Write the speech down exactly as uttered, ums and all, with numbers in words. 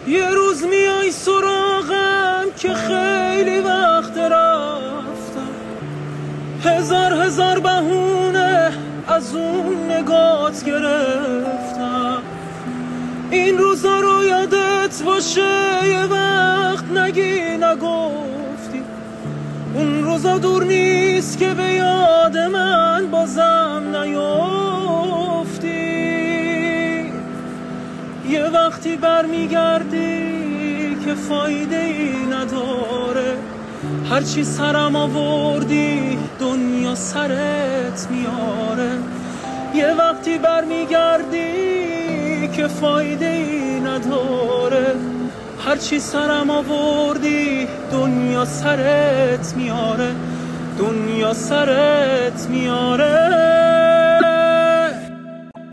یه روز میای سراغم که خیلی وقت رفتم، هزار هزار بهونه از اون نگات گرفتم. این روزا رو یادت باشه یه وقت نگی نگفتی، اون روزا دور نیست که به یاد من بازم نیفتی. یه وقتی برمیگردی که فایده ای نداره، هرچی سرم آوردی دنیا سرت میاره. یه وقتی برمیگردی که فایده ای نداره، هرچی سرم آوردی دنیا سرت میاره، دنیا سرت میاره.